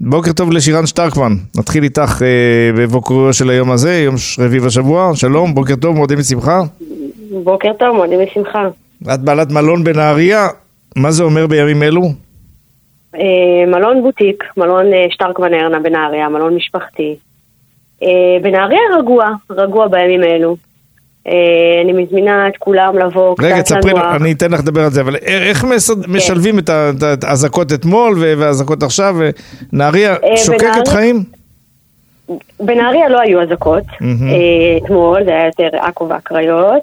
בוקר טוב לשירן שטרקמן, נתחיל איתך בבוקרו של היום הזה, יום רביעי בשבוע. שלום, בוקר טוב, מועדים לשמחה. בוקר טוב, מועדים לשמחה. את בעלת מלון בנהריה, מה זה אומר בימים אלו? מלון בוטיק, מלון שטרקמן ארנה בנהריה, מלון משפחתי. בנהריה רגוע בימים אלו. אני מזמינה את כולם לבוא. רגע, תספרי, אני אתן לך לדבר על זה, אבל איך משלבים את ההזקות אתמול וההזקות עכשיו? נהריה שוקקת חיים? בנהריה לא היו הזקות, אתמול זה היה יותר עכו והקריות,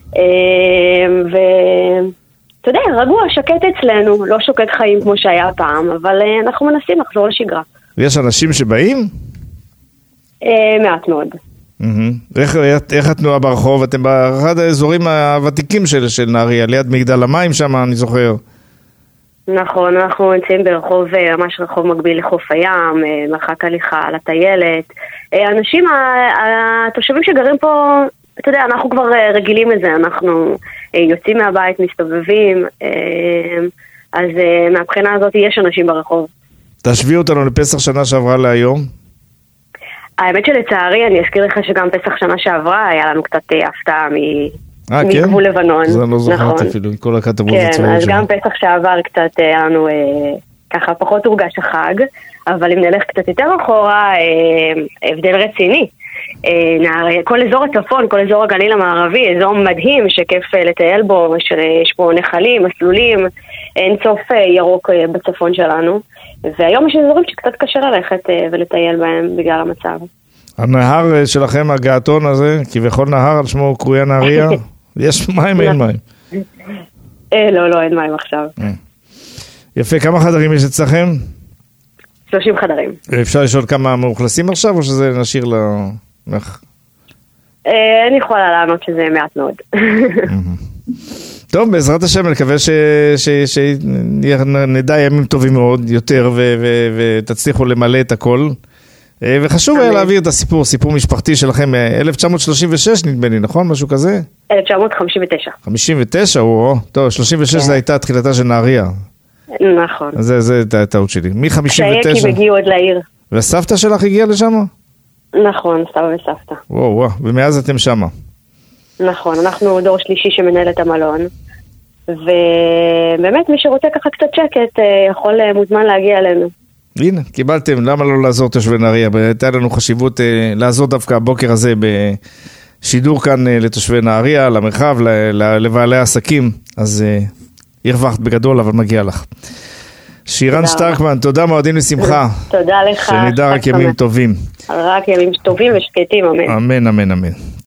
ואתה יודע, רגוע, שקט אצלנו, לא שוקק חיים כמו שהיה פעם, אבל אנחנו מנסים לחזור לשגרה. ויש אנשים שבאים? מעט מאוד. איך התנועה ברחוב? אתם באחד האזורים הוותיקים של נהריה, ליד מגדל המים שם, אני זוכר. נכון, אנחנו נמצאים ברחוב, ממש רחוב מקביל לחוף הים, מרחק הליכה לטיילת. אנשים, התושבים שגרים פה, אתה יודע, אנחנו כבר רגילים לזה, אנחנו יוצאים מהבית, מסתובבים, אז מהבחינה הזאת יש אנשים ברחוב. תשווי אותנו לפסח שנה שעברה להיום. האמת שלצערי, אני אזכיר לך שגם פסח שנה שעברה, היה לנו קצת הפתעה מגבול לבנון. זה לא זוכרת אפילו, עם כל הכתבות הצבאיות שלנו. כן, אז גם פסח שעבר קצת היה לנו ככה פחות הורגש החג, אבל אם נלך קצת יותר אחורה, הבדל רציני. כל אזור הצפון, כל אזור הגליל המערבי, אזור מדהים שכיף לטייל בו, יש פה נחלים, מסלולים, אין סוף ירוק בצפון שלנו. והיום יש אזורים שקצת קשה ללכת ולטייל בהם בגלל המצב. הנהר שלכם, הגעתון הזה, כביכול נהר על שמו קרויה נהריה, יש מים, אין מים? לא, אין מים עכשיו. יפה, כמה חדרים יש אצלכם? 30 חדרים. אפשר לשאול כמה מאוכלסים עכשיו, או שזה נשאיר לך? אני יכולה לענות שזה מעט מאוד. טוב, בעזרת השם, נקווה שנדע ימים טובים מאוד יותר ותצליחו למלא את הכל. וחשוב היה להעביר את סיפור משפחתי שלכם, 1936 נדמה לי, נכון? משהו כזה? 1959. 59, טוב, 36 זה הייתה תחילתה של נהריה. נכון. זה הטעות שלי. מ-59. כשהיקים הגיעו עוד לעיר. והסבתא שלך הגיעה לשם? נכון, סבא וסבתא. וואו, ומאז אתם שמה. נכון, אנחנו דור שלישי שמנהל את המלון, ובאמת מי שרוצה ככה קצת שקט יכול מוזמן להגיע אלינו. הנה, קיבלתם, למה לא לעזור תושבי נהריה? הייתה לנו חשיבות לעזור דווקא הבוקר הזה בשידור כאן לתושבי נהריה, למרחב, לבעלי העסקים, אז הרווחת בגדול, אבל מגיע לך. שירן שטרקמן, תודה, מועדים לשמחה. תודה לך. שנדע רק ימים טובים. רק ימים טובים ושקטים, אמן. אמן, אמן, אמן.